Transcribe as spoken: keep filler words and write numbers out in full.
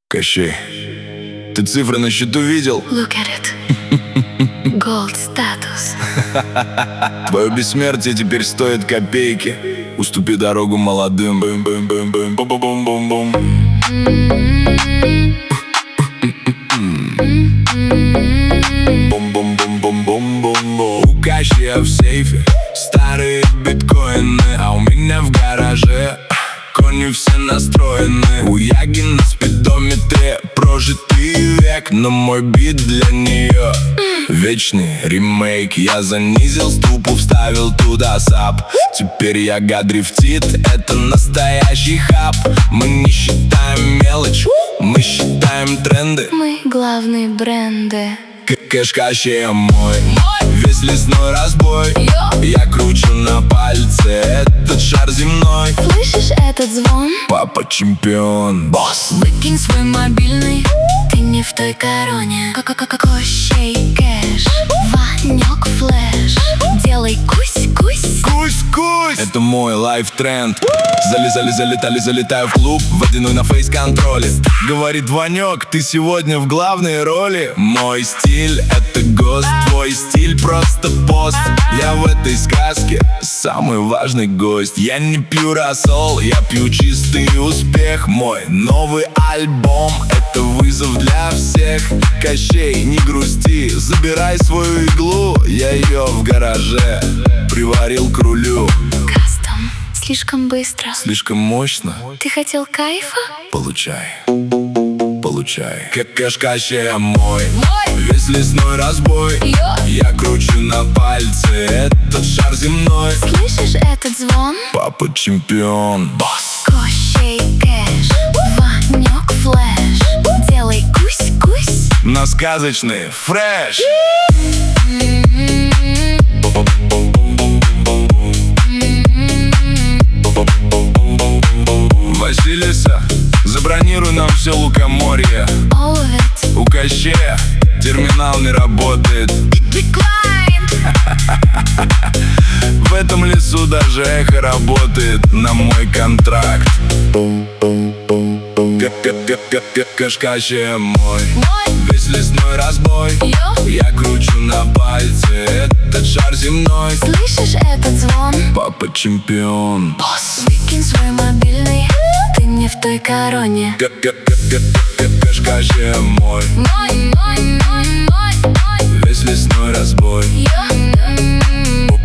Кощей, ты цифры на счету видел? Look at it. Gold status. Твое бессмертие теперь стоит копейки. Уступи дорогу молодым. Бум-бум-бум-бум-бум-бум-бум. Бум-бум-бум-бум-бум-бум-бум. У Кощея в сейфе старые биткоины, а у меня в гараже кони все настроены. У Яги на спидометре прожитый век, но мой бит для нее вечный ремейк. Я занизил ступу, вставил туда сап. Теперь Яга дрифтит, это настоящий хаб. Мы не считаем мелочь, мы считаем тренды. Мы главные бренды. Кэш Кощея мой, весь лесной разбой. Я кручу на пальце этот шар земной. Слышишь этот звон? Папа чемпион, босс. Выкинь свой мобильный, ты не в той короне. Кощей кэш, Ванек флэш. Делай кусь-кусь. Кусь-кусь. Это мой лайф-тренд. Залезали, залетали, залетаю в клуб водяной на фейс-контроле. Говорит Ванек, ты сегодня в главной роли. Мой стиль — это ГОСТ, твой стиль — просто пост. Я в этой сказке самый важный гость. Я не пью рассол, я пью чистый успех. Мой новый альбом — это вызов для всех. Кощей, не грусти, забирай свою иглу. Я ее в гараже приварил к рулю. Кастом, слишком быстро. Слишком мощно? Ты хотел кайфа? Получай, получай. Как Кэш Кощея мой, весь лесной разбой. Я кручу на пальце этот шар земной. Слышишь этот звон? Папа чемпион, босс. Кощей кэш, Ванек флэш. Делай кусь-кусь. На сказочный фреш. Василиса, забронируй нам все лукоморье. All of it. У Кощея терминал не работает. Decline. В этом лесу даже эхо работает на мой контракт. Кэш Кощея мой, весь лесной разбой. Я кручу на пальце этот шар земной. Слышишь этот звон? Папа чемпион, босс. Выкинь свой мобильный, ты не в той короне. Кэш Кощея мой, Мой, мой, мой, мой, мой. весь лесной разбой. Я